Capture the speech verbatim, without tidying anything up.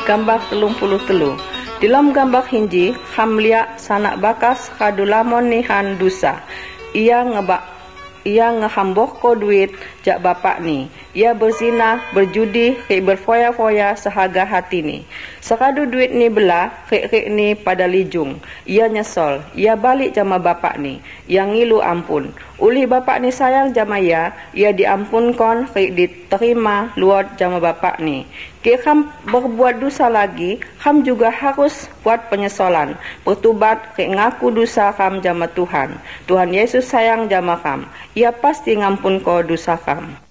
Gambar telung puluh telu. Dalam gambar hinji, ham liak sanak bakas kadulamon nihan dusa. Ia ngebak ia ngehamboh ko duit jak bapak ni. Ia berzina, berjudi, rik berfoya-foya sehaga hati ni. Sekadu duit ni belah, rik-rik ni pada lijung. Ia nyesol, ia balik jama bapak ni. Ia ngilu ampun. Uli bapak ni sayang jama ia, ia diampunkon, rik diterima luat jama bapak ni. Kek ham berbuat dosa lagi, ham juga harus buat penyesalan, bertubat, rik ngaku dosa ham jama Tuhan. Tuhan Yesus sayang jama ham. Ia pasti ngampun ko dosa ham.